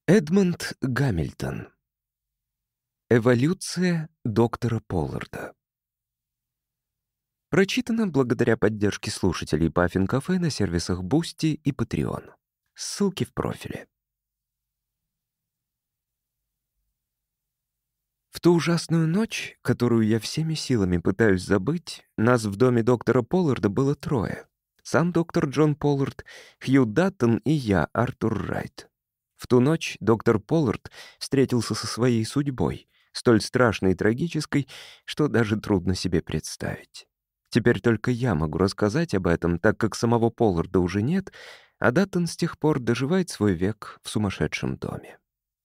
Эдмонд Гамильтон. Эволюция доктора Полларда. Прочитано благодаря поддержке слушателей Puffin Cafe на сервисах Boosty и Patreon. Ссылки в профиле. В ту ужасную ночь, которую я всеми силами пытаюсь забыть, нас в доме доктора Полларда было трое. Сам доктор Джон Поллард, Хью Даттон и я, Артур Райт. В ту ночь доктор Поллард встретился со своей судьбой, столь страшной и трагической, что даже трудно себе представить. Теперь только я могу рассказать об этом, так как самого Полларда уже нет, а Даттон с тех пор доживает свой век в сумасшедшем доме.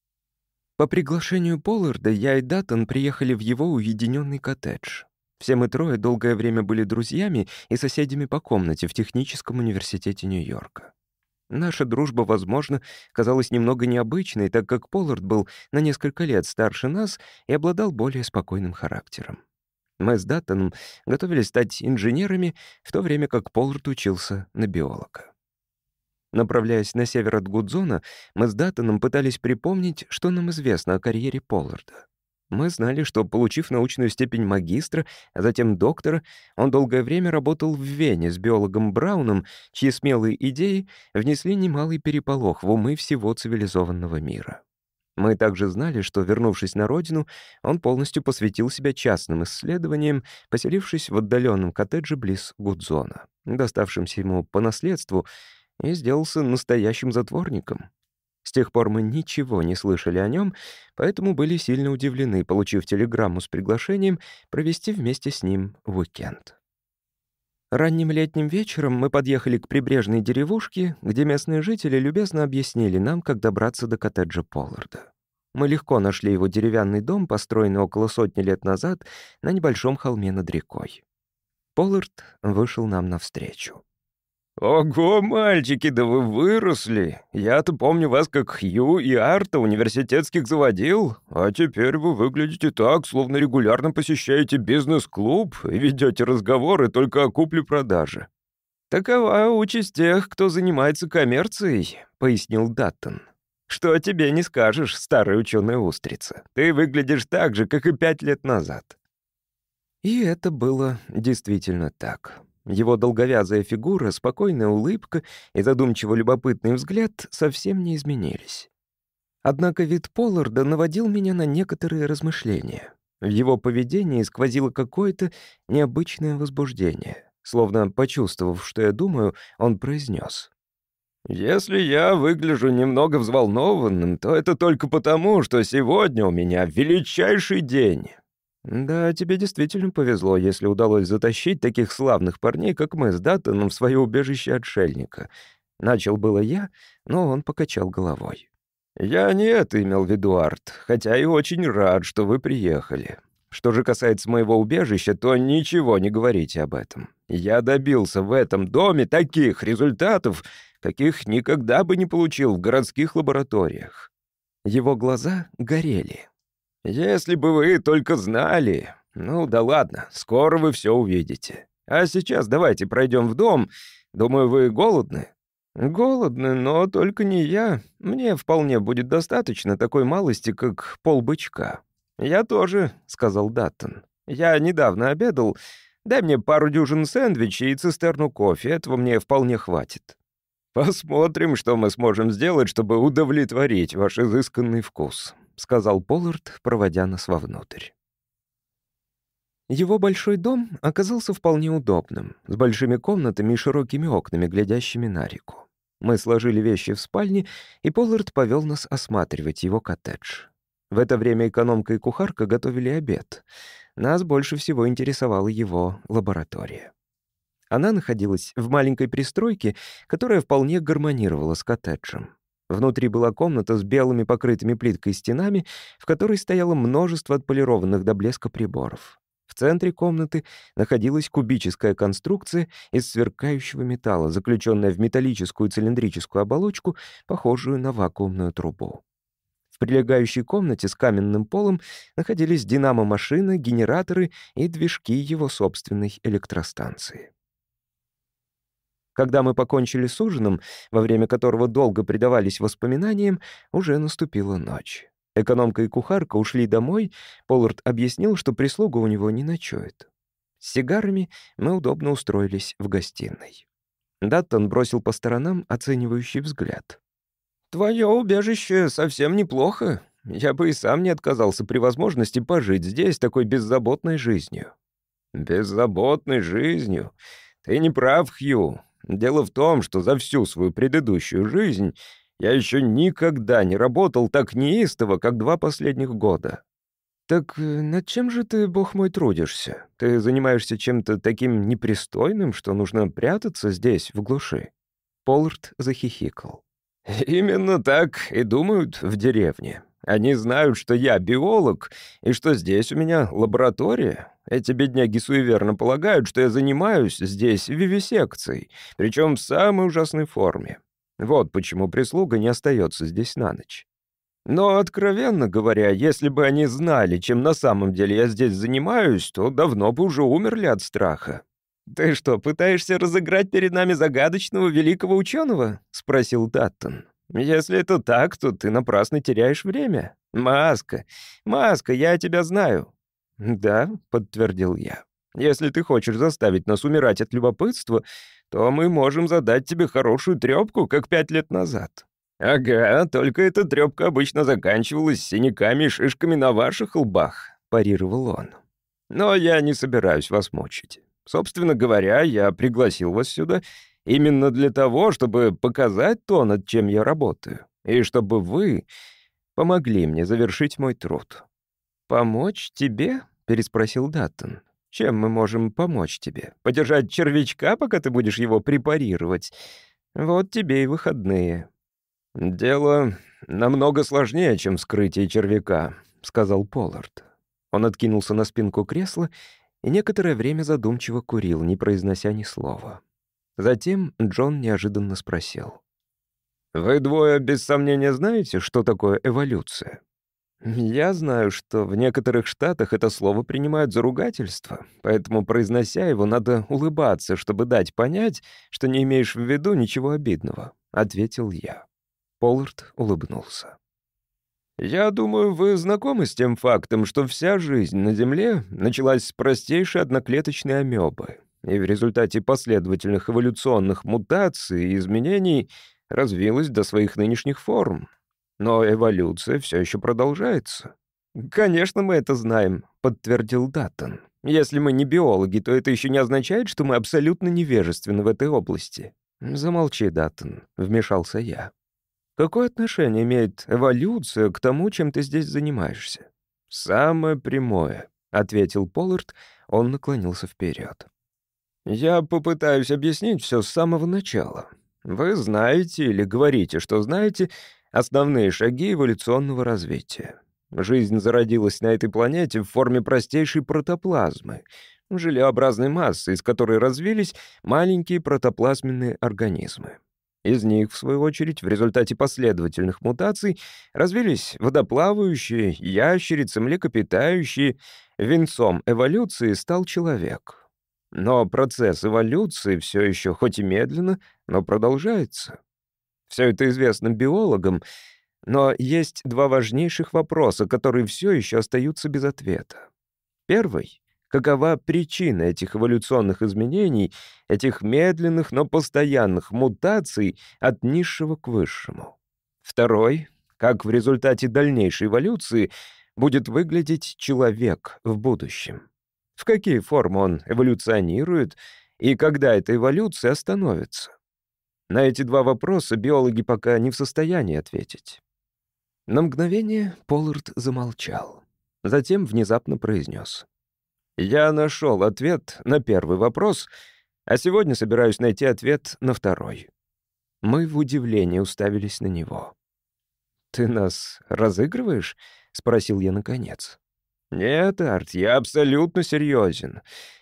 По приглашению Полларда я и Даттон приехали в его уединенный коттедж. Все мы трое долгое время были друзьями и соседями по комнате в Техническом университете Нью-Йорка. Наша дружба, возможно, казалась немного необычной, так как Поллард был на несколько лет старше нас и обладал более спокойным характером. Мы с Даттоном готовились стать инженерами, в то время как Поллард учился на биолога. Направляясь на север от Гудзона, мы с Даттоном пытались припомнить, что нам известно о карьере Полларда. Мы знали, что, получив научную степень магистра, а затем доктора, он долгое время работал в Вене с биологом Брауном, чьи смелые идеи внесли немалый переполох в умы всего цивилизованного мира. Мы также знали, что, вернувшись на родину, он полностью посвятил себя частным исследованиям, поселившись в отдаленном коттедже близ Гудзона, доставшемся ему по наследству, и сделался настоящим затворником. С тех пор мы ничего не слышали о нем, поэтому были сильно удивлены, получив телеграмму с приглашением провести вместе с ним уикенд. Ранним летним вечером мы подъехали к прибрежной деревушке, где местные жители любезно объяснили нам, как добраться до коттеджа Полларда. Мы легко нашли его деревянный дом, построенный около 100 лет назад на небольшом холме над рекой. Поллард вышел нам навстречу. «Ого, мальчики, да вы выросли! Я-то помню вас как Хью и Арта университетских заводил, а теперь вы выглядите так, словно регулярно посещаете бизнес-клуб и ведете разговоры только о купле-продаже». «Такова участь тех, кто занимается коммерцией», — пояснил Даттон. «Что тебе не скажешь, старая ученая-устрица? Ты выглядишь так же, как и 5 лет назад». И это было действительно так. Его долговязая фигура, спокойная улыбка и задумчиво любопытный взгляд совсем не изменились. Однако вид Полларда наводил меня на некоторые размышления. В его поведении сквозило какое-то необычное возбуждение. Словно почувствовав, что я думаю, он произнес: «Если я выгляжу немного взволнованным, то это только потому, что сегодня у меня величайший день». «Да, тебе действительно повезло, если удалось затащить таких славных парней, как мы с Даттоном, в свое убежище отшельника». Начал было я, но он покачал головой. «Я не это имел в виду, Арт, хотя и очень рад, что вы приехали. Что же касается моего убежища, то ничего не говорите об этом. Я добился в этом доме таких результатов, каких никогда бы не получил в городских лабораториях». Его глаза горели. «Если бы вы только знали. Ну да ладно, скоро вы все увидите. А сейчас давайте пройдем в дом. Думаю, вы голодны?» «Голодны, но только не я. Мне вполне будет достаточно такой малости, как полбычка». «Я тоже», — сказал Даттон. «Я недавно обедал. Дай мне пару дюжин сэндвичей и цистерну кофе. Этого мне вполне хватит». «Посмотрим, что мы сможем сделать, чтобы удовлетворить ваш изысканный вкус», — сказал Поллард, проводя нас вовнутрь. Его большой дом оказался вполне удобным, с большими комнатами и широкими окнами, глядящими на реку. Мы сложили вещи в спальне, и Поллард повел нас осматривать его коттедж. В это время экономка и кухарка готовили обед. Нас больше всего интересовала его лаборатория. Она находилась в маленькой пристройке, которая вполне гармонировала с коттеджем. Внутри была комната с белыми покрытыми плиткой стенами, в которой стояло множество отполированных до блеска приборов. В центре комнаты находилась кубическая конструкция из сверкающего металла, заключенная в металлическую цилиндрическую оболочку, похожую на вакуумную трубу. В прилегающей комнате с каменным полом находились динамо-машины, генераторы и движки его собственной электростанции. Когда мы покончили с ужином, во время которого долго предавались воспоминаниям, уже наступила ночь. Экономка и кухарка ушли домой, Поллард объяснил, что прислуга у него не ночует. С сигарами мы удобно устроились в гостиной. Даттон бросил по сторонам оценивающий взгляд. «Твое убежище совсем неплохо. Я бы и сам не отказался при возможности пожить здесь такой беззаботной жизнью». «Беззаботной жизнью? Ты не прав, Хью. Дело в том, что за всю свою предыдущую жизнь я еще никогда не работал так неистово, как 2 последних года». «Так над чем же ты, бог мой, трудишься? Ты занимаешься чем-то таким непристойным, что нужно прятаться здесь, в глуши?» Поллард захихикал. «Именно так и думают в деревне. Они знают, что я биолог, и что здесь у меня лаборатория. Эти бедняги суеверно полагают, что я занимаюсь здесь вивисекцией, причем в самой ужасной форме. Вот почему прислуга не остается здесь на ночь. Но, откровенно говоря, если бы они знали, чем на самом деле я здесь занимаюсь, то давно бы уже умерли от страха». «Ты что, пытаешься разыграть перед нами загадочного великого ученого?» — спросил Даттон. «Если это так, то ты напрасно теряешь время. Маска, я тебя знаю». «Да», — подтвердил я. «Если ты хочешь заставить нас умирать от любопытства, то мы можем задать тебе хорошую трёпку, как 5 лет назад». «Ага, только эта трёпка обычно заканчивалась синяками и шишками на ваших лбах», — парировал он. «Но я не собираюсь вас мучить. Собственно говоря, я пригласил вас сюда именно для того, чтобы показать то, над чем я работаю, и чтобы вы помогли мне завершить мой труд». «Помочь тебе?» — переспросил Даттон. «Чем мы можем помочь тебе? Подержать червячка, пока ты будешь его препарировать? Вот тебе и выходные». «Дело намного сложнее, чем вскрытие червяка», — сказал Поллард. Он откинулся на спинку кресла и некоторое время задумчиво курил, не произнося ни слова. Затем Джон неожиданно спросил. «Вы двое, без сомнения, знаете, что такое эволюция?» «Я знаю, что в некоторых штатах это слово принимают за ругательство, поэтому, произнося его, надо улыбаться, чтобы дать понять, что не имеешь в виду ничего обидного», — ответил я. Поллард улыбнулся. «Я думаю, вы знакомы с тем фактом, что вся жизнь на Земле началась с простейшей одноклеточной амебы, и в результате последовательных эволюционных мутаций и изменений развилась до своих нынешних форм. Но эволюция все еще продолжается». «Конечно, мы это знаем», — подтвердил Даттон. «Если мы не биологи, то это еще не означает, что мы абсолютно невежественны в этой области». «Замолчи, Даттон», — вмешался я. «Какое отношение имеет эволюция к тому, чем ты здесь занимаешься?» «Самое прямое», — ответил Поллард. Он наклонился вперед. «Я попытаюсь объяснить все с самого начала. Вы знаете или говорите, что знаете основные шаги эволюционного развития. Жизнь зародилась на этой планете в форме простейшей протоплазмы, желеобразной массы, из которой развились маленькие протоплазменные организмы. Из них, в свою очередь, в результате последовательных мутаций развились водоплавающие, ящерицы, млекопитающие. Венцом эволюции стал человек. Но процесс эволюции все еще, хоть и медленно, но продолжается. Все это известно биологам, но есть 2 важнейших вопроса, которые все еще остаются без ответа. Первый — какова причина этих эволюционных изменений, этих медленных, но постоянных мутаций от низшего к высшему? Второй — как в результате дальнейшей эволюции будет выглядеть человек в будущем? В какие формы он эволюционирует и когда эта эволюция остановится? На эти 2 вопроса биологи пока не в состоянии ответить. На мгновение Поллард замолчал. Затем внезапно произнес: «Я нашел ответ на первый вопрос, а сегодня собираюсь найти ответ на второй». Мы в удивлении уставились на него. «Ты нас разыгрываешь?» — спросил я наконец. «Нет, Арт, я абсолютно серьезен.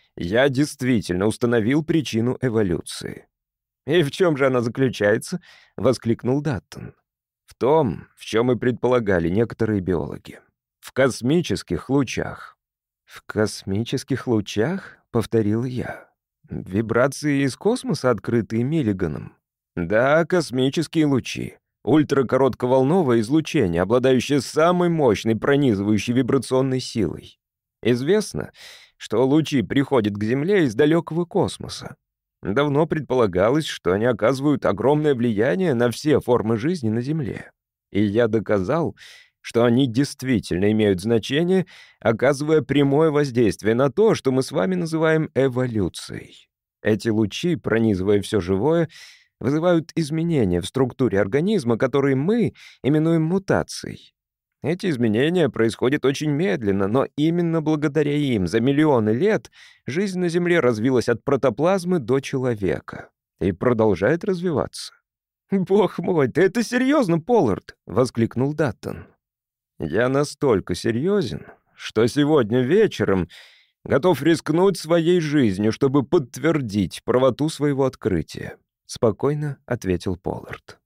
Я действительно установил причину эволюции». «И в чем же она заключается?» — воскликнул Даттон. «В том, в чем и предполагали некоторые биологи. В космических лучах». «В космических лучах?» — повторил я. Вибрации из космоса, открытые Миллиганом? Да, космические лучи. Ультракоротковолновое излучение, обладающее самой мощной пронизывающей вибрационной силой. Известно, что лучи приходят к Земле из далекого космоса. Давно предполагалось, что они оказывают огромное влияние на все формы жизни на Земле. И я доказал, что они действительно имеют значение, оказывая прямое воздействие на то, что мы с вами называем эволюцией. Эти лучи, пронизывая все живое, вызывают изменения в структуре организма, которые мы именуем мутацией. Эти изменения происходят очень медленно, но именно благодаря им за миллионы лет жизнь на Земле развилась от протоплазмы до человека и продолжает развиваться. «Бог мой, ты это серьезно, Поллард?» — воскликнул Даттон. «Я настолько серьезен, что сегодня вечером готов рискнуть своей жизнью, чтобы подтвердить правоту своего открытия», — спокойно ответил Поллард.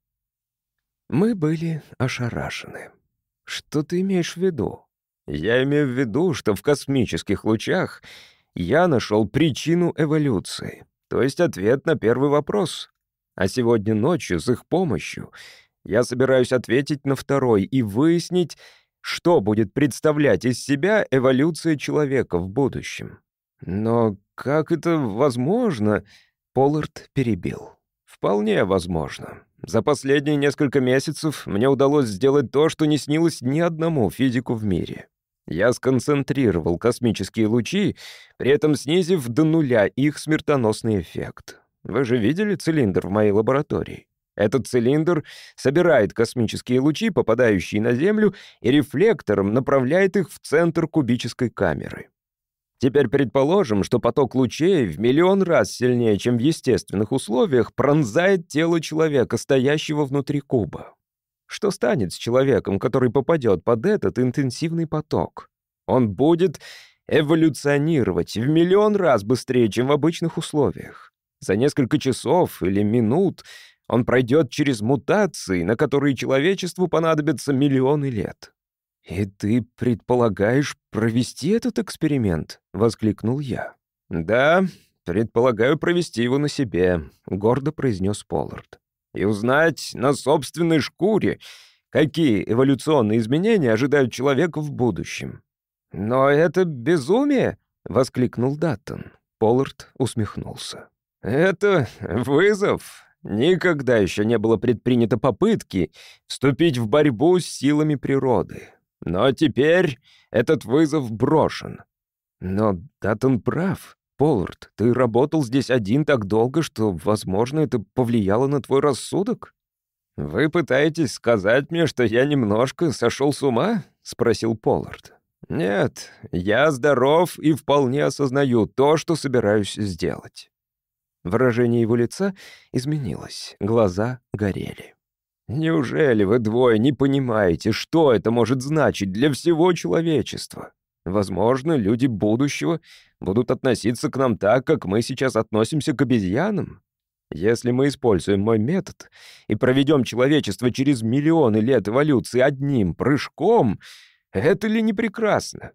Мы были ошарашены. «Что ты имеешь в виду?» «Я имею в виду, что в космических лучах я нашел причину эволюции, то есть ответ на первый вопрос. А сегодня ночью с их помощью я собираюсь ответить на второй и выяснить, что будет представлять из себя эволюция человека в будущем». «Но как это возможно?» — Поллард перебил. «Вполне возможно. За последние несколько месяцев мне удалось сделать то, что не снилось ни одному физику в мире. Я сконцентрировал космические лучи, при этом снизив до нуля их смертоносный эффект. Вы же видели цилиндр в моей лаборатории? Этот цилиндр собирает космические лучи, попадающие на Землю, и рефлектором направляет их в центр кубической камеры. Теперь предположим, что поток лучей в миллион раз сильнее, чем в естественных условиях, пронзает тело человека, стоящего внутри куба. Что станет с человеком, который попадет под этот интенсивный поток? Он будет эволюционировать в миллион раз быстрее, чем в обычных условиях. За несколько часов или минут он пройдет через мутации, на которые человечеству понадобятся миллионы лет. «И ты предполагаешь провести этот эксперимент?» — воскликнул я. «Да, предполагаю провести его на себе», — гордо произнес Поллард. «И узнать на собственной шкуре, какие эволюционные изменения ожидают человека в будущем». «Но это безумие!» — воскликнул Даттон. Поллард усмехнулся. «Это вызов. Никогда еще не было предпринято попытки вступить в борьбу с силами природы. Но теперь этот вызов брошен». «Но Даттон прав. Поллард, ты работал здесь один так долго, что, возможно, это повлияло на твой рассудок?» «Вы пытаетесь сказать мне, что я немножко сошел с ума?» — спросил Поллард. «Нет, я здоров и вполне осознаю то, что собираюсь сделать». Выражение его лица изменилось, глаза горели. «Неужели вы двое не понимаете, что это может значить для всего человечества? Возможно, люди будущего будут относиться к нам так, как мы сейчас относимся к обезьянам. Если мы используем мой метод и проведем человечество через миллионы лет эволюции одним прыжком, это ли не прекрасно?»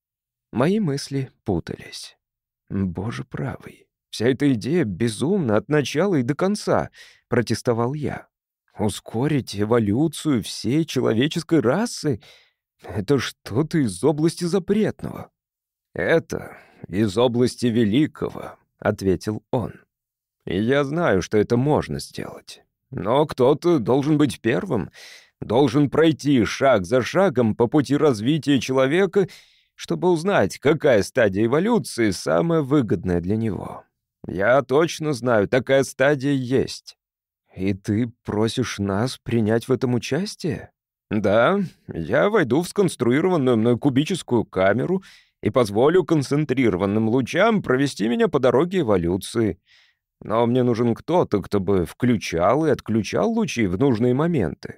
Мои мысли путались. «Боже правый, вся эта идея безумна от начала и до конца», — протестовал я. «Ускорить эволюцию всей человеческой расы — это что-то из области запретного». «Это из области великого», — ответил он. «И я знаю, что это можно сделать. Но кто-то должен быть первым, должен пройти шаг за шагом по пути развития человека, чтобы узнать, какая стадия эволюции самая выгодная для него. Я точно знаю, такая стадия есть». «И ты просишь нас принять в этом участие?» «Да, я войду в сконструированную мной кубическую камеру и позволю концентрированным лучам провести меня по дороге эволюции. Но мне нужен кто-то, кто бы включал и отключал лучи в нужные моменты».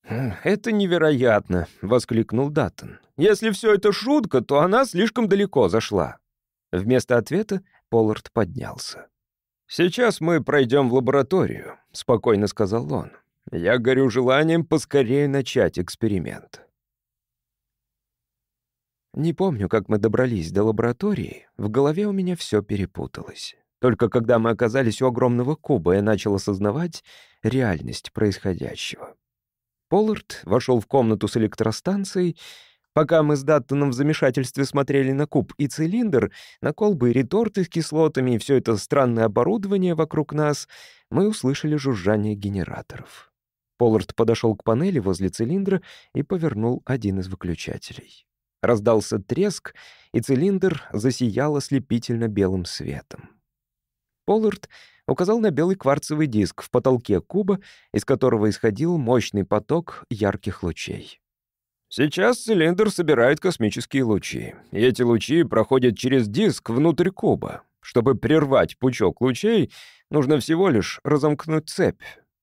«Это невероятно!» — воскликнул Даттон. «Если все это шутка, то она слишком далеко зашла». Вместо ответа Поллард поднялся. «Сейчас мы пройдем в лабораторию», — спокойно сказал он. «Я горю желанием поскорее начать эксперимент». Не помню, как мы добрались до лаборатории, в голове у меня все перепуталось. Только когда мы оказались у огромного куба, я начал осознавать реальность происходящего. Поллард вошел в комнату с электростанцией. Пока мы с Даттоном в замешательстве смотрели на куб и цилиндр, на колбы и реторты с кислотами и все это странное оборудование вокруг нас, мы услышали жужжание генераторов. Поллард подошел к панели возле цилиндра и повернул один из выключателей. Раздался треск, и цилиндр засиял ослепительно белым светом. Поллард указал на белый кварцевый диск в потолке куба, из которого исходил мощный поток ярких лучей. Сейчас цилиндр собирает космические лучи, и эти лучи проходят через диск внутрь куба. Чтобы прервать пучок лучей, нужно всего лишь разомкнуть цепь.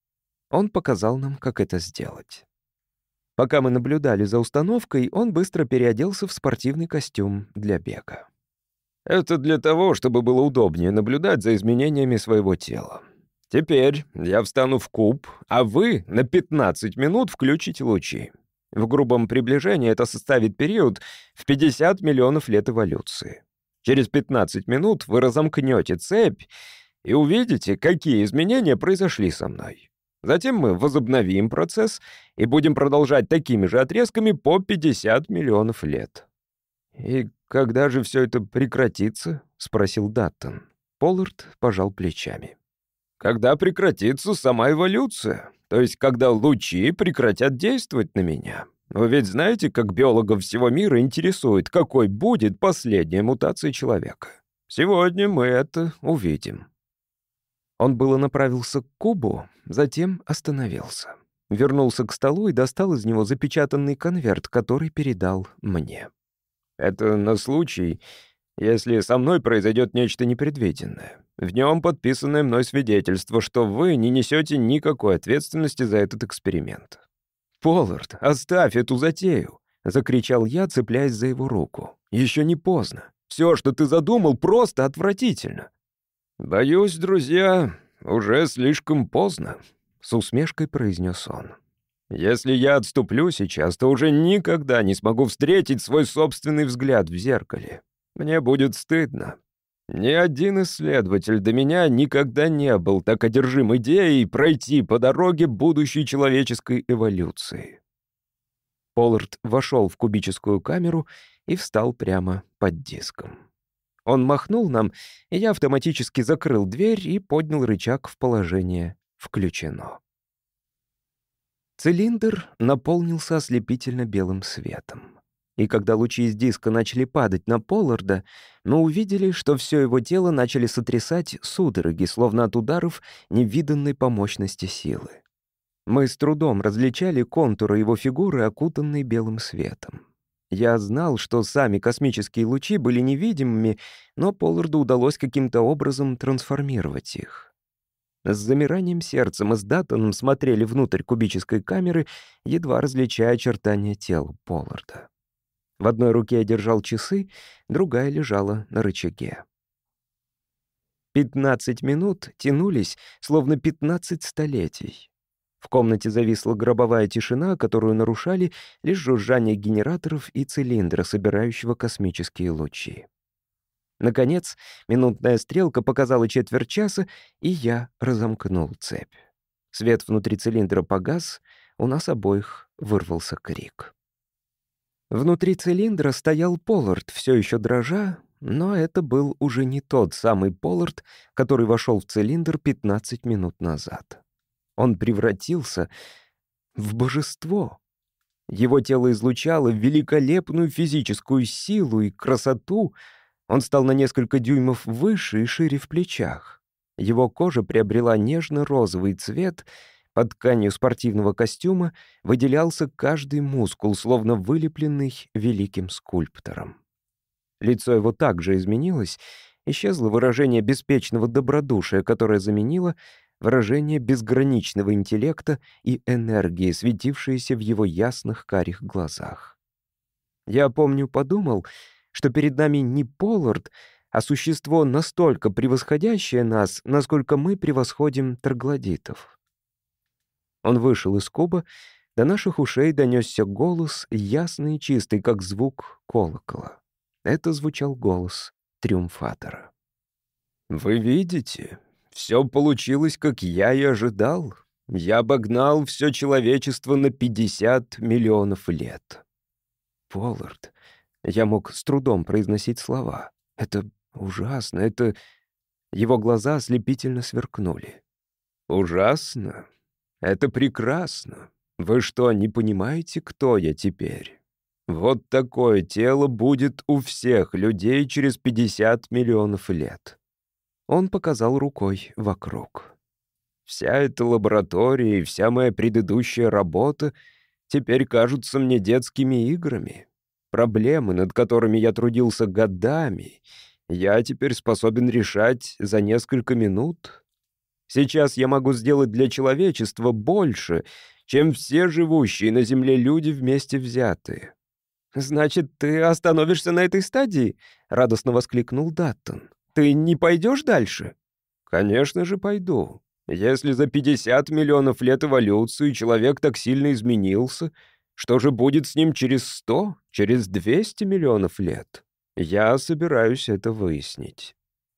Он показал нам, как это сделать. Пока мы наблюдали за установкой, он быстро переоделся в спортивный костюм для бега. Это для того, чтобы было удобнее наблюдать за изменениями своего тела. Теперь я встану в куб, а вы на 15 минут включите лучи. В грубом приближении это составит период в 50 миллионов лет эволюции. Через 15 минут вы разомкнете цепь и увидите, какие изменения произошли со мной. Затем мы возобновим процесс и будем продолжать такими же отрезками по 50 миллионов лет. «И когда же все это прекратится?» — спросил Даттон. Поллард пожал плечами. «Когда прекратится сама эволюция, то есть когда лучи прекратят действовать на меня. Вы ведь знаете, как биологов всего мира интересует, какой будет последняя мутация человека. Сегодня мы это увидим». Он было направился к кубу, затем остановился. Вернулся к столу и достал из него запечатанный конверт, который передал мне. «Это на случай, если со мной произойдет нечто непредвиденное. В нем подписанное мной свидетельство, что вы не несете никакой ответственности за этот эксперимент». «Поллард, оставь эту затею!» — закричал я, цепляясь за его руку. «Еще не поздно. Все, что ты задумал, просто отвратительно». «Боюсь, друзья, уже слишком поздно», — с усмешкой произнес он. «Если я отступлю сейчас, то уже никогда не смогу встретить свой собственный взгляд в зеркале. Мне будет стыдно. Ни один исследователь до меня никогда не был так одержим идеей пройти по дороге будущей человеческой эволюции». Поллард вошел в кубическую камеру и встал прямо под диском. Он махнул нам, и я автоматически закрыл дверь и поднял рычаг в положение «включено». Цилиндр наполнился ослепительно белым светом. И когда лучи из диска начали падать на Полларда, мы увидели, что все его тело начали сотрясать судороги, словно от ударов невиданной по мощности силы. Мы с трудом различали контуры его фигуры, окутанные белым светом. Я знал, что сами космические лучи были невидимыми, но Полларду удалось каким-то образом трансформировать их. С замиранием сердца мы с Даттоном смотрели внутрь кубической камеры, едва различая очертания тела Полларда. В одной руке я держал часы, другая лежала на рычаге. 15 минут тянулись, словно 15 столетий. В комнате зависла гробовая тишина, которую нарушали лишь жужжание генераторов и цилиндра, собирающего космические лучи. Наконец, минутная стрелка показала четверть часа, и я разомкнул цепь. Свет внутри цилиндра погас, у нас обоих вырвался крик. Внутри цилиндра стоял Поллард, все еще дрожа, но это был уже не тот самый Поллард, который вошел в цилиндр 15 минут назад. Он превратился в божество. Его тело излучало великолепную физическую силу и красоту. Он стал на несколько дюймов выше и шире в плечах. Его кожа приобрела нежно-розовый цвет. Под тканью спортивного костюма выделялся каждый мускул, словно вылепленный великим скульптором. Лицо его также изменилось. Исчезло выражение беспечного добродушия, которое заменило выражение безграничного интеллекта и энергии, светившиеся в его ясных карих глазах. Я подумал, что перед нами не Поллард, а существо, настолько превосходящее нас, насколько мы превосходим троглодитов. Он вышел из куба, до наших ушей донесся голос, ясный и чистый, как звук колокола. Это звучал голос триумфатора. Вы видите, все получилось, как я и ожидал. Я обогнал все человечество на 50 миллионов лет. Поллард, я мог с трудом произносить слова. Это ужасно, это... Его глаза ослепительно сверкнули. Ужасно? Это прекрасно. Вы что, не понимаете, кто я теперь? Вот такое тело будет у всех людей через 50 миллионов лет. Он показал рукой вокруг. Вся эта лаборатория и вся моя предыдущая работа теперь кажутся мне детскими играми. Проблемы, над которыми я трудился годами, я теперь способен решать за несколько минут. Сейчас я могу сделать для человечества больше, чем все живущие на Земле люди вместе взятые. «Значит, ты остановишься на этой стадии?» — радостно воскликнул Даттон. «Ты не пойдешь дальше?» «Конечно же пойду. Если за 50 миллионов лет эволюции человек так сильно изменился, что же будет с ним через 100, через 200 миллионов лет? Я собираюсь это выяснить».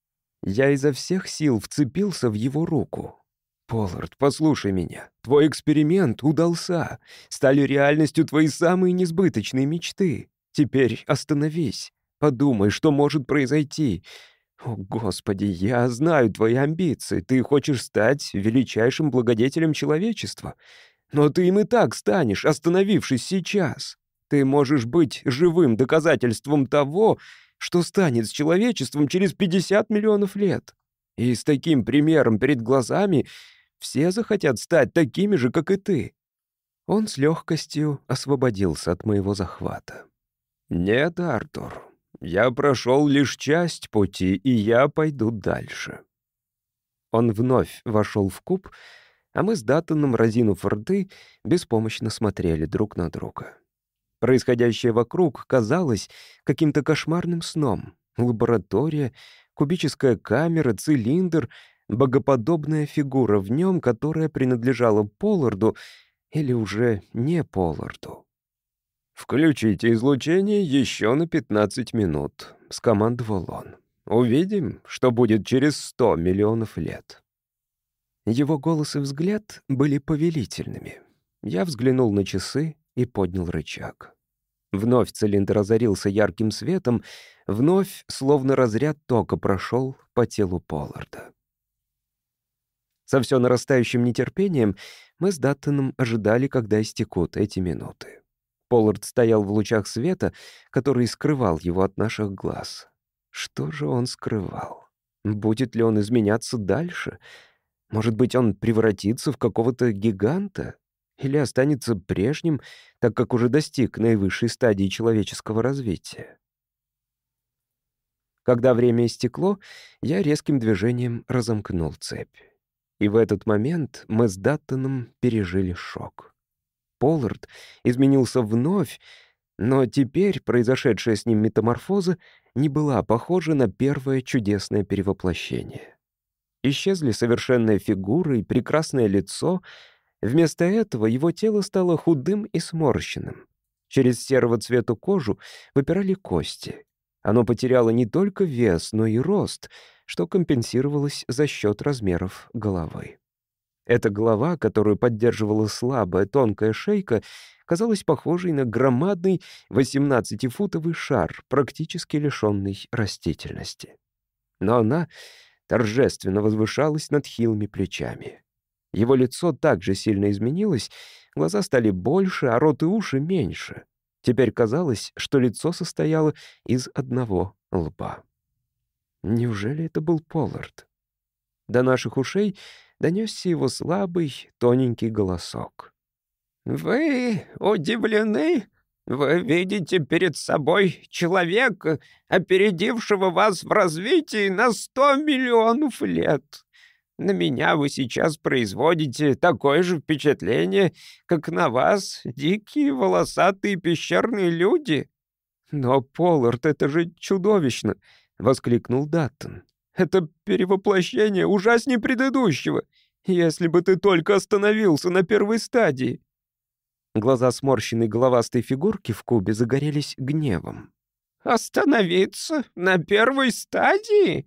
Я изо всех сил вцепился в его руку. «Поллард, послушай меня. Твой эксперимент удался. Стали реальностью твои самые несбыточные мечты. Теперь остановись. Подумай, что может произойти. О, Господи, я знаю твои амбиции. Ты хочешь стать величайшим благодетелем человечества. Но ты им и так станешь, остановившись сейчас. Ты можешь быть живым доказательством того, что станет с человечеством через 50 миллионов лет. И с таким примером перед глазами все захотят стать такими же, как и ты». Он с легкостью освободился от моего захвата. «Нет, Артур, я прошел лишь часть пути, и я пойду дальше». Он вновь вошел в куб, а мы с Даттоном, разинув рты, беспомощно смотрели друг на друга. Происходящее вокруг казалось каким-то кошмарным сном. Лаборатория, кубическая камера, цилиндр, богоподобная фигура в нем, которая принадлежала Полларду или уже не Полларду. «Включите излучение еще на 15 минут», — скомандовал он. «Увидим, что будет через 100 миллионов лет». Его голос и взгляд были повелительными. Я взглянул на часы и поднял рычаг. Вновь цилиндр озарился ярким светом, вновь, словно разряд тока, прошел по телу Полларда. Со все нарастающим нетерпением мы с Даттоном ожидали, когда истекут эти минуты. Поллард стоял в лучах света, который скрывал его от наших глаз. Что же он скрывал? Будет ли он изменяться дальше? Может быть, он превратится в какого-то гиганта? Или останется прежним, так как уже достиг наивысшей стадии человеческого развития? Когда время истекло, я резким движением разомкнул цепь. И в этот момент мы с Даттоном пережили шок. Поллард изменился вновь, но теперь произошедшая с ним метаморфоза не была похожа на первое чудесное перевоплощение. Исчезли совершенная фигура и прекрасное лицо. Вместо этого его тело стало худым и сморщенным. Через серого цвета кожу выпирали кости. Оно потеряло не только вес, но и рост, что компенсировалось за счет размеров головы. Эта голова, которую поддерживала слабая тонкая шейка, казалась похожей на громадный 18-футовый шар, практически лишенный растительности. Но она торжественно возвышалась над хилыми плечами. Его лицо также сильно изменилось, глаза стали больше, а рот и уши меньше. Теперь казалось, что лицо состояло из одного лба. Неужели это был Поллард? До наших ушей донесся его слабый, тоненький голосок. «Вы удивлены? Вы видите перед собой человека, опередившего вас в развитии на 100 миллионов лет. На меня вы сейчас производите такое же впечатление, как на вас дикие волосатые пещерные люди». «Но, Поллард, это же чудовищно!» — воскликнул Даттон. «Это перевоплощение ужаснее предыдущего. Если бы ты только остановился на первой стадии!» Глаза сморщенной головастой фигурки в кубе загорелись гневом. «Остановиться на первой стадии?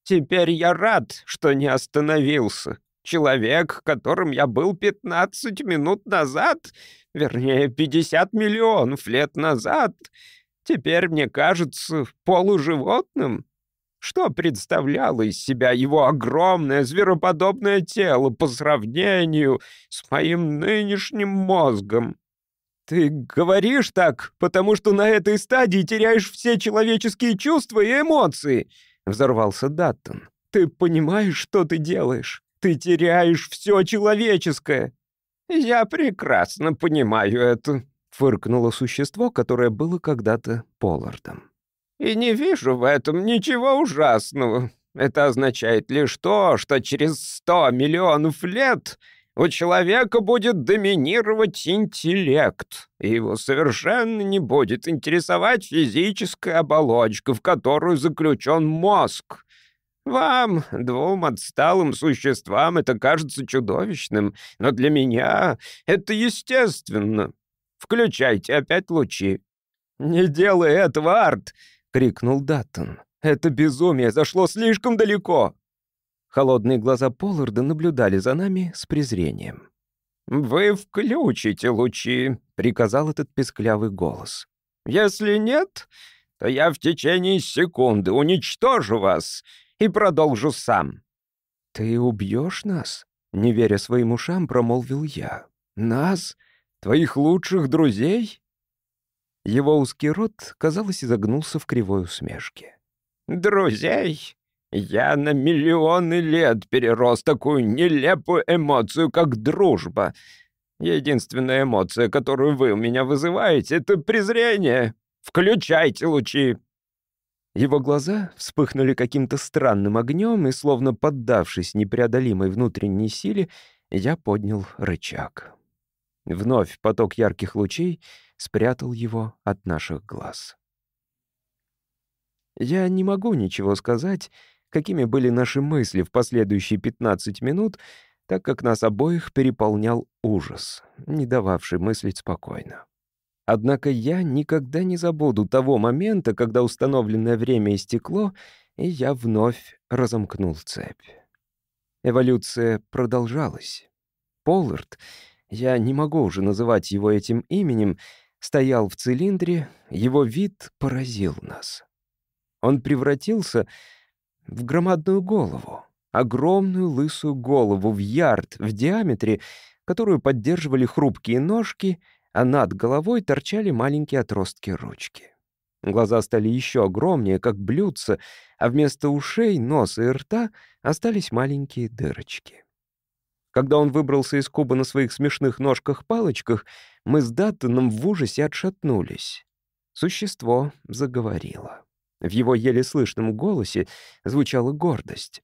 Теперь я рад, что не остановился. Человек, которым я был 15 минут назад, вернее, 50 миллионов лет назад, теперь мне кажется полуживотным. Что представляло из себя его огромное звероподобное тело по сравнению с моим нынешним мозгом? Ты говоришь так, потому что на этой стадии теряешь все человеческие чувства и эмоции, взорвался Даттон. Ты понимаешь, что ты делаешь? Ты теряешь все человеческое. Я прекрасно понимаю это, фыркнуло существо, которое было когда-то Поллардом. И не вижу в этом ничего ужасного. Это означает лишь то, что через 100 миллионов лет у человека будет доминировать интеллект, и его совершенно не будет интересовать физическая оболочка, в которую заключен мозг. Вам, двум отсталым существам, это кажется чудовищным, но для меня это естественно. Включайте опять лучи». «Не делай этого, Арт!» — крикнул Даттон. «Это безумие зашло слишком далеко!» Холодные глаза Полларда наблюдали за нами с презрением. «Вы включите лучи», — приказал этот песклявый голос. «Если нет, то я в течение секунды уничтожу вас и продолжу сам». «Ты убьешь нас?» — не веря своим ушам, промолвил я. «Нас? Твоих лучших друзей?» Его узкий рот, казалось, изогнулся в кривой усмешке. «Друзей? Я на миллионы лет перерос такую нелепую эмоцию, как дружба. Единственная эмоция, которую вы у меня вызываете, — это презрение. Включайте лучи». Его глаза вспыхнули каким-то странным огнем, и, словно поддавшись непреодолимой внутренней силе, я поднял рычаг. Вновь поток ярких лучей спрятал его от наших глаз. Я не могу ничего сказать, какими были наши мысли в последующие 15 минут, так как нас обоих переполнял ужас, не дававший мыслить спокойно. Однако я никогда не забуду того момента, когда установленное время истекло, и я вновь разомкнул цепь. Эволюция продолжалась. Поллард, я не могу уже называть его этим именем, стоял в цилиндре, его вид поразил нас. Он превратился в громадную голову, огромную лысую голову в ярд в диаметре, которую поддерживали хрупкие ножки, а над головой торчали маленькие отростки ручки. Глаза стали еще огромнее, как блюдца, а вместо ушей, носа и рта остались маленькие дырочки. Когда он выбрался из куба на своих смешных ножках-палочках, мы с Даттоном в ужасе отшатнулись. Существо заговорило. В его еле слышном голосе звучала гордость.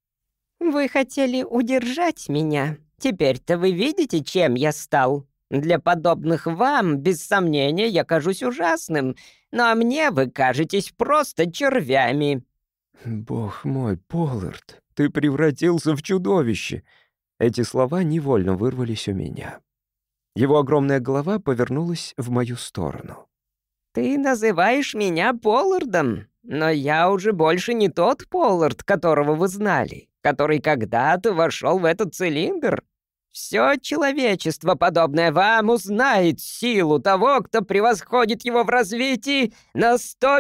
«Вы хотели удержать меня. Теперь-то вы видите, чем я стал. Для подобных вам, без сомнения, я кажусь ужасным, но мне вы кажетесь просто червями». «Бог мой, Поллард, ты превратился в чудовище!» Эти слова невольно вырвались у меня. Его огромная голова повернулась в мою сторону. «Ты называешь меня Поллардом, но я уже больше не тот Поллард, которого вы знали, который когда-то вошел в этот цилиндр. Все человечество, подобное вам, узнает силу того, кто превосходит его в развитии на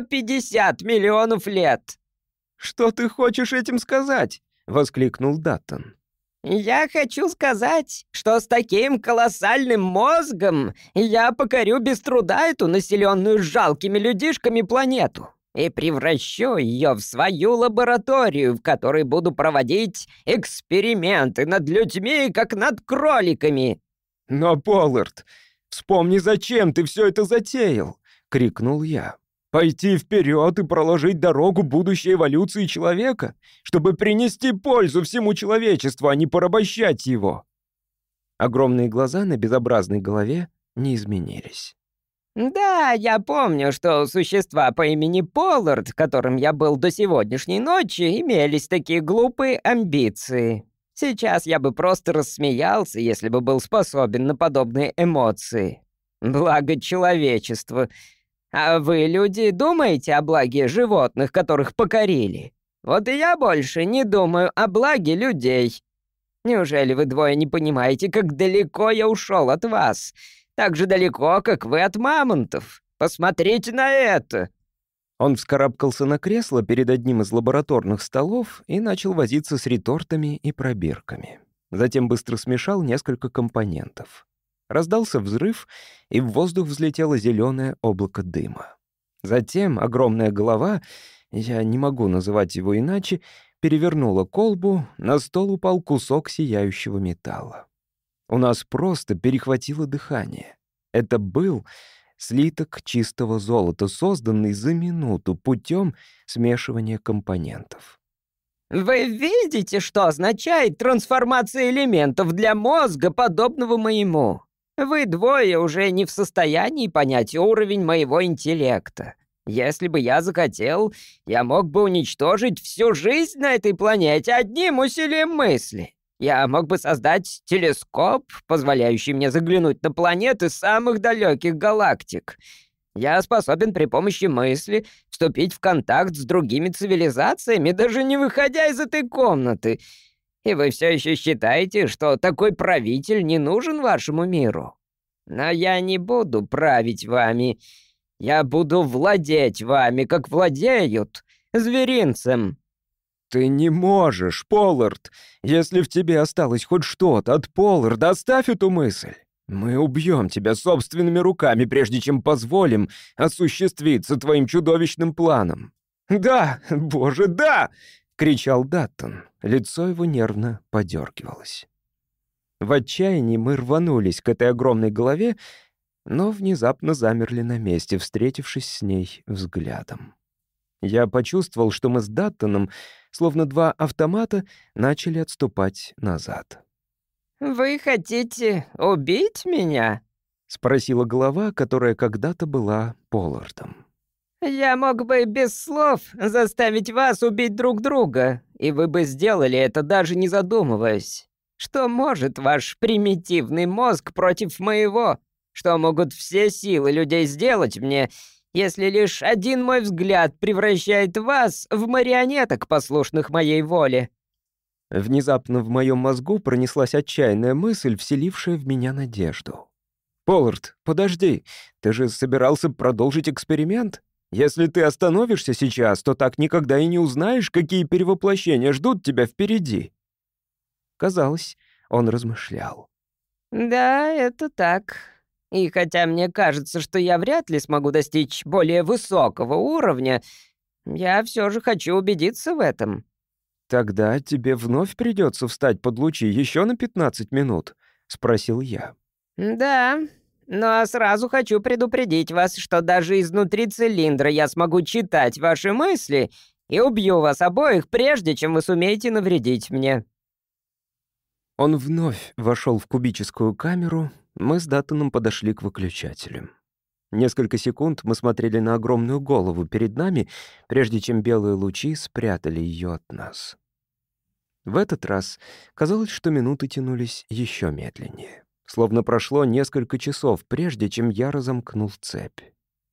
150 миллионов лет». «Что ты хочешь этим сказать?» — воскликнул Даттон. «Я хочу сказать, что с таким колоссальным мозгом я покорю без труда эту населенную жалкими людишками планету и превращу ее в свою лабораторию, в которой буду проводить эксперименты над людьми, как над кроликами». «Но, Поллард, вспомни, зачем ты все это затеял!» — крикнул я. «Пойти вперед и проложить дорогу будущей эволюции человека, чтобы принести пользу всему человечеству, а не порабощать его». Огромные глаза на безобразной голове не изменились. «Да, я помню, что у существа по имени Поллард, которым я был до сегодняшней ночи, имелись такие глупые амбиции. Сейчас я бы просто рассмеялся, если бы был способен на подобные эмоции. Благо человечества. А вы, люди, думаете о благе животных, которых покорили? Вот и я больше не думаю о благе людей. Неужели вы двое не понимаете, как далеко я ушел от вас? Так же далеко, как вы от мамонтов. Посмотрите на это!» Он вскарабкался на кресло перед одним из лабораторных столов и начал возиться с ретортами и пробирками. Затем быстро смешал несколько компонентов. Раздался взрыв, и в воздух взлетело зеленое облако дыма. Затем огромная голова, я не могу называть его иначе, перевернула колбу, на стол упал кусок сияющего металла. У нас просто перехватило дыхание. Это был слиток чистого золота, созданный за минуту путем смешивания компонентов. «Вы видите, что означает трансформация элементов для мозга, подобного моему? Вы двое уже не в состоянии понять уровень моего интеллекта. Если бы я захотел, я мог бы уничтожить всю жизнь на этой планете одним усилием мысли. Я мог бы создать телескоп, позволяющий мне заглянуть на планеты самых далеких галактик. Я способен при помощи мысли вступить в контакт с другими цивилизациями, даже не выходя из этой комнаты. И вы все еще считаете, что такой правитель не нужен вашему миру? Но я не буду править вами. Я буду владеть вами, как владеют зверинцем». «Ты не можешь, Поллард! Если в тебе осталось хоть что-то от Полларда, оставь эту мысль. Мы убьем тебя собственными руками, прежде чем позволим осуществиться твоим чудовищным планом». «Да, боже, да!» — кричал Даттон. Лицо его нервно подергивалось. В отчаянии мы рванулись к этой огромной голове, но внезапно замерли на месте, встретившись с ней взглядом. Я почувствовал, что мы с Даттоном, словно два автомата, начали отступать назад. «Вы хотите убить меня?» — спросила голова, которая когда-то была Поллардом. «Я мог бы без слов заставить вас убить друг друга, и вы бы сделали это, даже не задумываясь. Что может ваш примитивный мозг против моего? Что могут все силы людей сделать мне, если лишь один мой взгляд превращает вас в марионеток, послушных моей воле?» Внезапно в моем мозгу пронеслась отчаянная мысль, вселившая в меня надежду. «Поллард, подожди, ты же собирался продолжить эксперимент? Если ты остановишься сейчас, то так никогда и не узнаешь, какие перевоплощения ждут тебя впереди». Казалось, он размышлял. «Да, это так. И хотя мне кажется, что я вряд ли смогу достичь более высокого уровня, я все же хочу убедиться в этом». «Тогда тебе вновь придется встать под лучи еще на 15 минут?» — спросил я. «Да, но сразу хочу предупредить вас, что даже изнутри цилиндра я смогу читать ваши мысли и убью вас обоих, прежде чем вы сумеете навредить мне». Он вновь вошел в кубическую камеру, мы с Даттоном подошли к выключателю. Несколько секунд мы смотрели на огромную голову перед нами, прежде чем белые лучи спрятали ее от нас. В этот раз казалось, что минуты тянулись еще медленнее. Словно прошло несколько часов, прежде чем я разомкнул цепь.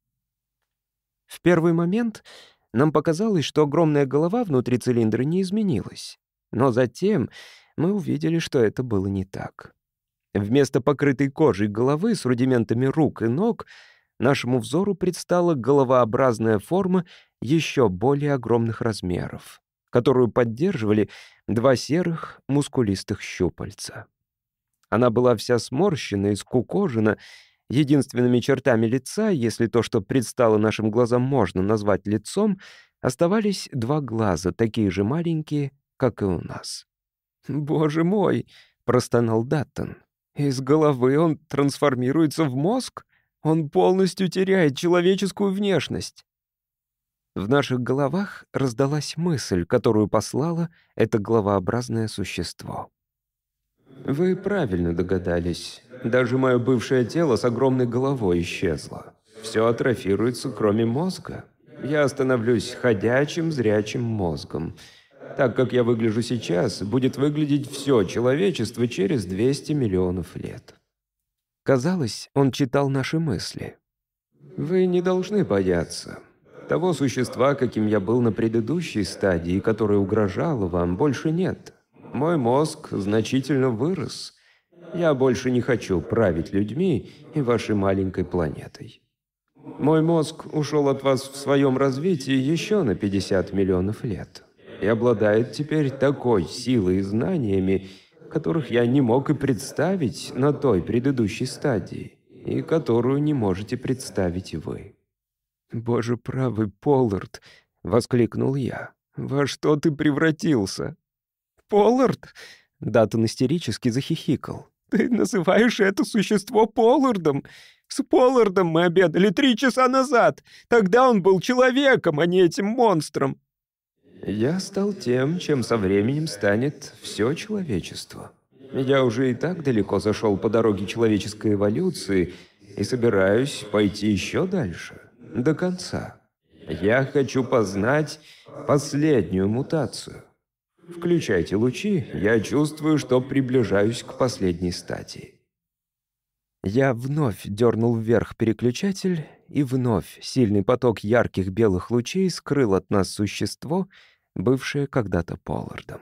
В первый момент нам показалось, что огромная голова внутри цилиндра не изменилась. Но затем мы увидели, что это было не так. Вместо покрытой кожей головы с рудиментами рук и ног нашему взору предстала головообразная форма еще более огромных размеров, которую поддерживали два серых мускулистых щупальца. Она была вся сморщена и скукожена, единственными чертами лица, если то, что предстало нашим глазам, можно назвать лицом, оставались два глаза, такие же маленькие, как и у нас. «Боже мой!» — простонал Даттон. «Из головы он трансформируется в мозг? Он полностью теряет человеческую внешность». В наших головах раздалась мысль, которую послало это головообразное существо. «Вы правильно догадались. Даже мое бывшее тело с огромной головой исчезло. Все атрофируется, кроме мозга. Я становлюсь ходячим, зрячим мозгом. Так как я выгляжу сейчас, будет выглядеть все человечество через 200 миллионов лет». Казалось, он читал наши мысли. «Вы не должны бояться. Того существа, каким я был на предыдущей стадии, которое угрожало вам, больше нет. Мой мозг значительно вырос. Я больше не хочу править людьми и вашей маленькой планетой. Мой мозг ушел от вас в своем развитии еще на 50 миллионов лет и обладает теперь такой силой и знаниями, которых я не мог и представить на той предыдущей стадии, и которую не можете представить и вы. «Боже правый, Поллард!» — воскликнул я. «Во что ты превратился?» «Поллард?» — Даттон истерически захихикал. «Ты называешь это существо Поллардом? С Поллардом мы обедали 3 часа назад. Тогда он был человеком, а не этим монстром». Я стал тем, чем со временем станет все человечество. Я уже и так далеко зашел по дороге человеческой эволюции и собираюсь пойти еще дальше, до конца. Я хочу познать последнюю мутацию. Включайте лучи, я чувствую, что приближаюсь к последней стадии. Я вновь дернул вверх переключатель, и вновь сильный поток ярких белых лучей скрыл от нас существо, бывшее когда-то Поллардом.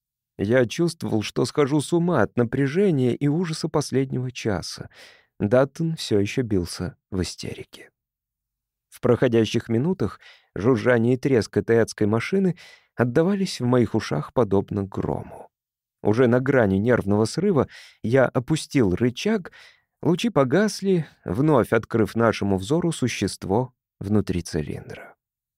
Я чувствовал, что схожу с ума от напряжения и ужаса последнего часа. Даттон все еще бился в истерике. В проходящих минутах жужжание и треск этой адской машины отдавались в моих ушах подобно грому. Уже на грани нервного срыва я опустил рычаг, лучи погасли, вновь открыв нашему взору существо внутри цилиндра.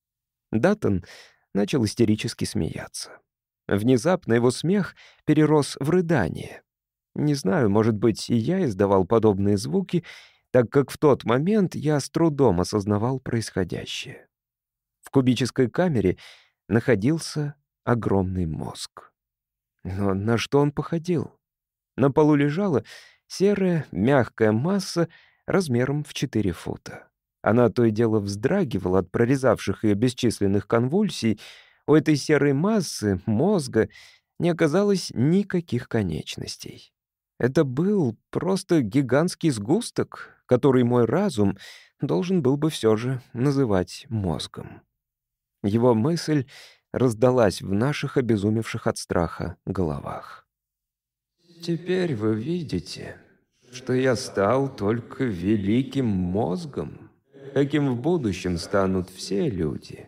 Даттон начал истерически смеяться. Внезапно его смех перерос в рыдание. Не знаю, может быть, и я издавал подобные звуки, так как в тот момент я с трудом осознавал происходящее. В кубической камере находился огромный мозг. Но на что он походил? На полу лежала серая, мягкая масса размером в 4 фута. Она то и дело вздрагивала от прорезавших ее бесчисленных конвульсий. У этой серой массы, мозга, не оказалось никаких конечностей. Это был просто гигантский сгусток, который мой разум должен был бы все же называть мозгом. Его мысль раздалась в наших обезумевших от страха головах. Теперь вы видите, что я стал только великим мозгом, каким в будущем станут все люди.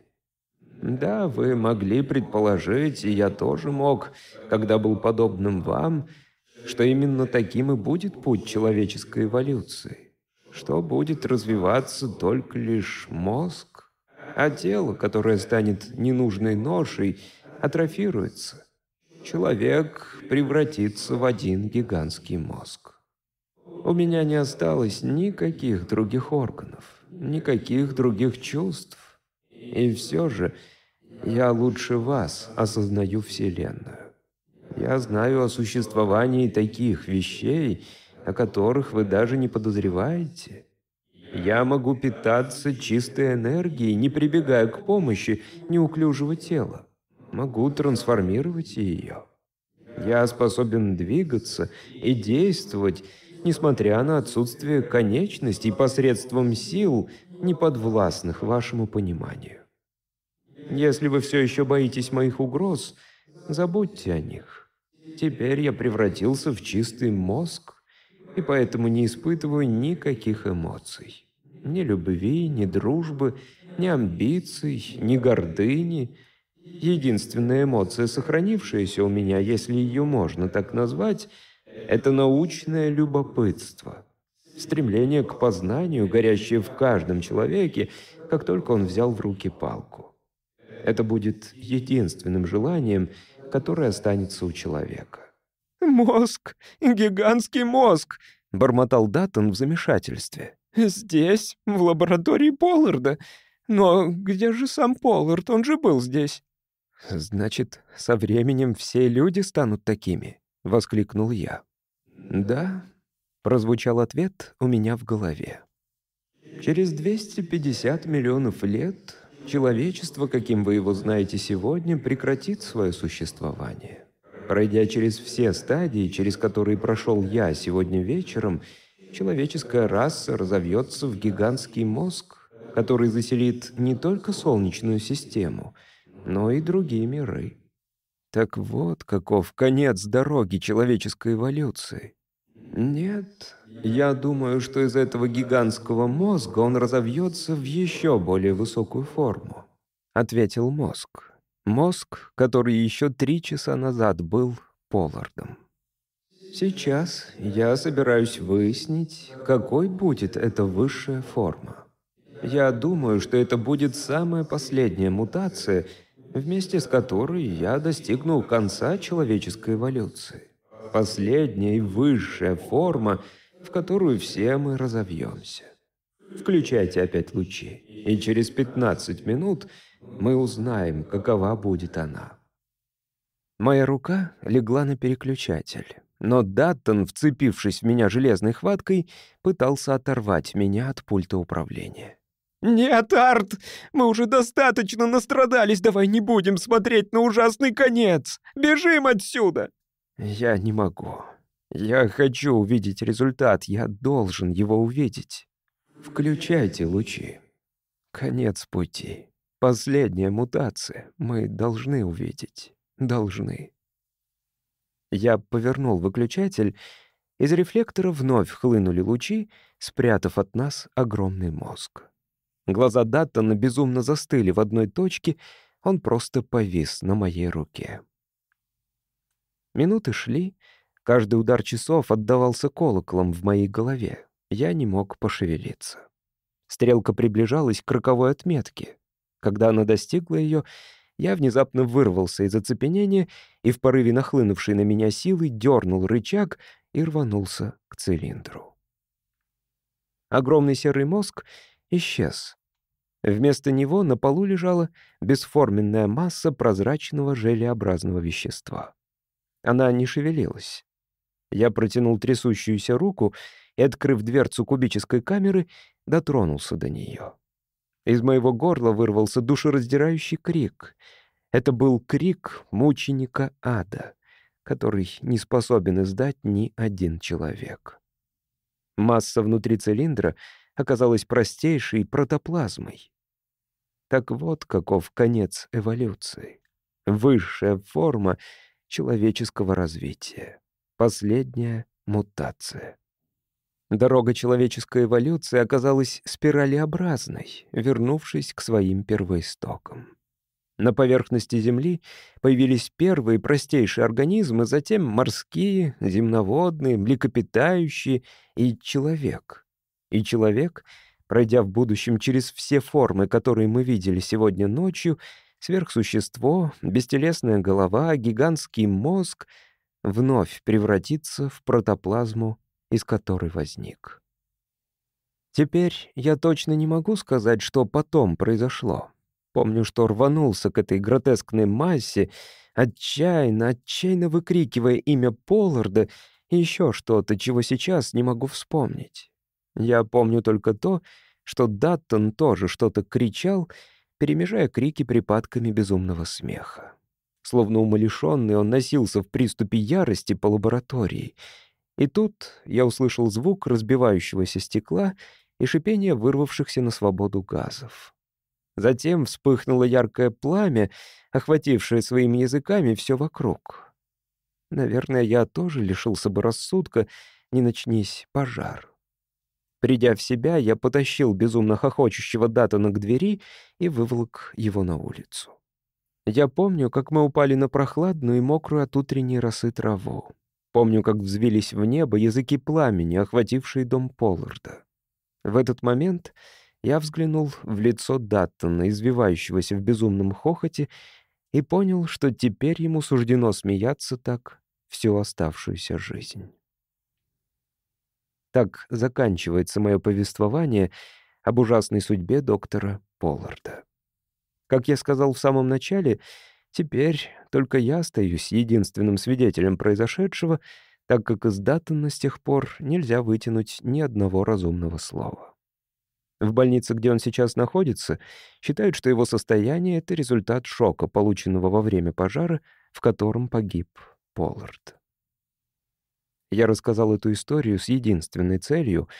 Да, вы могли предположить, и я тоже мог, когда был подобным вам, что именно таким и будет путь человеческой эволюции, что будет развиваться только лишь мозг, а тело, которое станет ненужной ношей, атрофируется. Человек превратится в один гигантский мозг. У меня не осталось никаких других органов, никаких других чувств. И все же я лучше вас осознаю Вселенную. Я знаю о существовании таких вещей, о которых вы даже не подозреваете. Я могу питаться чистой энергией, не прибегая к помощи неуклюжего тела. Могу трансформировать ее. Я способен двигаться и действовать, несмотря на отсутствие конечностей посредством сил, неподвластных вашему пониманию. Если вы все еще боитесь моих угроз, забудьте о них. Теперь я превратился в чистый мозг, и поэтому не испытываю никаких эмоций. Ни любви, ни дружбы, ни амбиций, ни гордыни. Единственная эмоция, сохранившаяся у меня, если ее можно так назвать, это научное любопытство. Стремление к познанию, горящее в каждом человеке, как только он взял в руки палку. Это будет единственным желанием, которое останется у человека. «Мозг! Гигантский мозг!» — бормотал Даттон в замешательстве. «Здесь, в лаборатории Полларда. Но где же сам Поллард? Он же был здесь». «Значит, со временем все люди станут такими?» — воскликнул я. Да, Прозвучал ответ у меня в голове. через 250 миллионов лет человечество, каким вы его знаете сегодня, прекратит свое существование. Пройдя через все стадии, через которые прошел я сегодня вечером, человеческая раса разовьется в гигантский мозг, который заселит не только Солнечную систему, но и другие миры. Так вот, каков конец дороги человеческой эволюции. Нет, я думаю, что из этого гигантского мозга он разовьется в еще более высокую форму, ответил мозг. Мозг, который еще 3 часа назад был Поллардом. Сейчас я собираюсь выяснить, какой будет эта высшая форма. Я думаю, что это будет самая последняя мутация, вместе с которой я достигну конца человеческой эволюции. Последняя и высшая форма, в которую все мы разовьемся. Включайте опять лучи, и через 15 минут мы узнаем, какова будет она. Моя рука легла на переключатель, но Даттон, вцепившись в меня железной хваткой, пытался оторвать меня от пульта управления. «Нет, Арт, мы уже достаточно настрадались, давай не будем смотреть на ужасный конец. Бежим отсюда!» Я не могу. Я хочу увидеть результат, я должен его увидеть. Включайте лучи. Конец пути. Последняя мутация. Мы должны увидеть. Должны. Я повернул выключатель. Из рефлектора вновь хлынули лучи, спрятав от нас огромный мозг. Глаза Даттона безумно застыли в одной точке, он просто повис на моей руке. Минуты шли, каждый удар часов отдавался колоколом в моей голове. Я не мог пошевелиться. Стрелка приближалась к роковой отметке. Когда она достигла ее, я внезапно вырвался из оцепенения и в порыве нахлынувшей на меня силы дернул рычаг и рванулся к цилиндру. Огромный серый мозг исчез. Вместо него на полу лежала бесформенная масса прозрачного желеобразного вещества. Она не шевелилась. Я протянул трясущуюся руку и, открыв дверцу кубической камеры, дотронулся до нее. Из моего горла вырвался душераздирающий крик. Это был крик мученика ада, который не способен издать ни один человек. Масса внутри цилиндра оказалась простейшей протоплазмой. Так вот каков конец эволюции. Высшая форма человеческого развития. Последняя мутация. Дорога человеческой эволюции оказалась спиралеобразной, вернувшись к своим первоистокам. На поверхности Земли появились первые простейшие организмы, затем морские, земноводные, млекопитающие и человек. И человек, пройдя в будущем через все формы, которые мы видели сегодня ночью, сверхсущество, бестелесная голова, гигантский мозг, вновь превратится в протоплазму, из которой возник. Теперь я точно не могу сказать, что потом произошло. Помню, что рванулся к этой гротескной массе, отчаянно выкрикивая имя Полларда и еще что-то, чего сейчас не могу вспомнить. Я помню только то, что Даттон тоже что-то кричал, перемежая крики припадками безумного смеха. Словно умалишенный, он носился в приступе ярости по лаборатории. И тут я услышал звук разбивающегося стекла и шипение вырвавшихся на свободу газов. Затем вспыхнуло яркое пламя, охватившее своими языками все вокруг. Наверное, я тоже лишился бы рассудка, не начнись пожар. Придя в себя, я потащил безумно хохочущего Даттона к двери и выволок его на улицу. Я помню, как мы упали на прохладную и мокрую от утренней росы траву. Помню, как взвились в небо языки пламени, охватившие дом Полларда. В этот момент я взглянул в лицо Даттона, извивающегося в безумном хохоте, и понял, что теперь ему суждено смеяться так всю оставшуюся жизнь. Так заканчивается мое повествование об ужасной судьбе доктора Полларда. Как я сказал в самом начале, теперь только я остаюсь единственным свидетелем произошедшего, так как из Даттона с тех пор нельзя вытянуть ни одного разумного слова. В больнице, где он сейчас находится, считают, что его состояние — это результат шока, полученного во время пожара, в котором погиб Поллард. Я рассказал эту историю с единственной целью,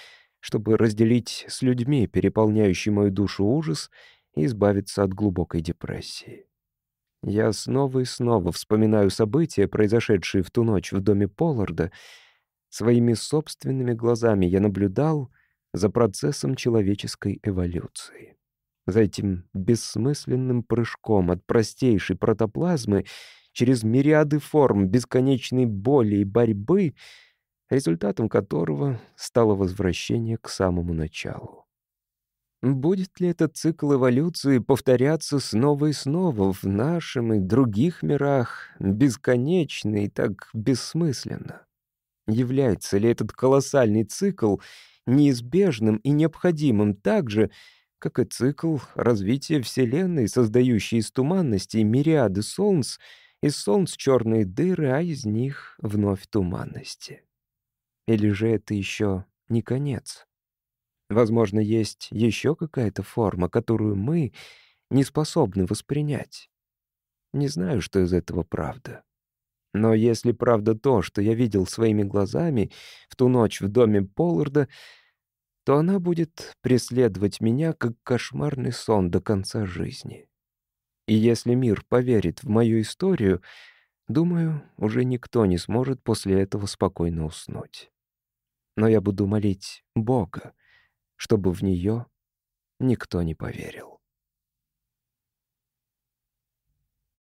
чтобы разделить с людьми переполняющий мою душу ужас и избавиться от глубокой депрессии. Я снова и снова вспоминаю события, произошедшие в ту ночь в доме Полларда. Своими собственными глазами я наблюдал за процессом человеческой эволюции. За этим бессмысленным прыжком от простейшей протоплазмы через мириады форм бесконечной боли и борьбы, результатом которого стало возвращение к самому началу. Будет ли этот цикл эволюции повторяться снова и снова в нашем и других мирах, бесконечно и так бессмысленно? Является ли этот колоссальный цикл неизбежным и необходимым так же, как и цикл развития Вселенной, создающий из туманностей мириады солнц, из солнц черные дыры, а из них вновь туманности? Или же это еще не конец? Возможно, есть еще какая-то форма, которую мы не способны воспринять. Не знаю, что из этого правда. Но если правда то, что я видел своими глазами в ту ночь в доме Полларда, то она будет преследовать меня как кошмарный сон до конца жизни. И если мир поверит в мою историю, думаю, уже никто не сможет после этого спокойно уснуть. Но я буду молить Бога, чтобы в нее никто не поверил.